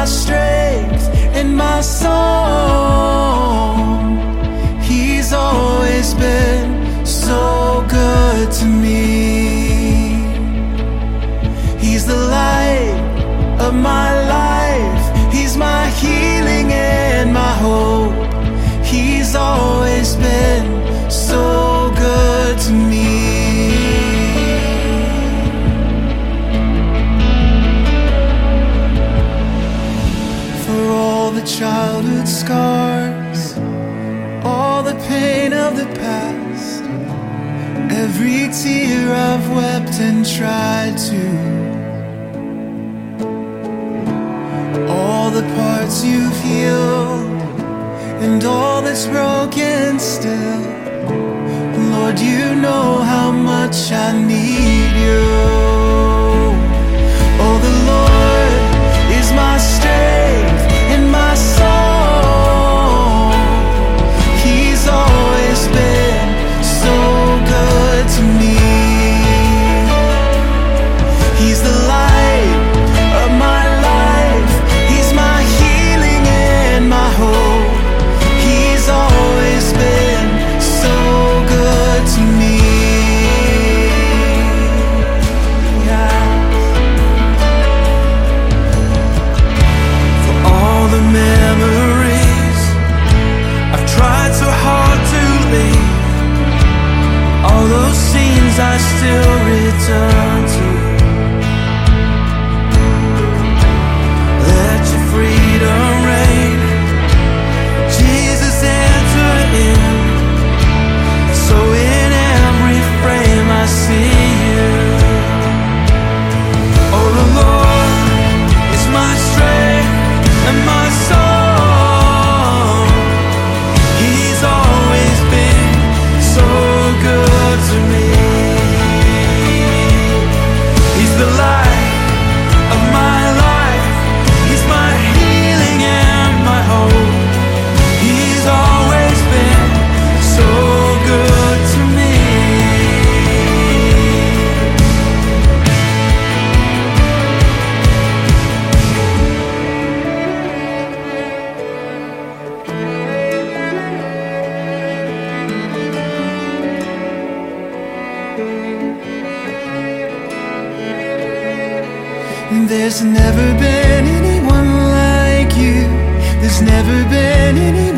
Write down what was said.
strength and my song. He's always been so good to me. He's the light of my life. He's my healing and my hope. He's always been so good to me. For all the childhood scars, all the pain of the past, every tear I've wept and tried to, all the parts you've healed and all that's broken still. Lord, you know how much I need you. Oh, the Lord is my strength and my song. He's always been so good to me. He's the light of my life. He's my healing and my hope. He's always been so good to me. Yeah. For all the memories I've tried so hard to leave, all those scenes I still return to. Let your freedom reign, Jesus, enter in. So in every frame I see you. Oh, the Lord is my strength and my song. He's always been so good to me. He's the light of my life. He's my healing and my hope. He's always been so good to me. There's never been anyone like you. There's never been anyone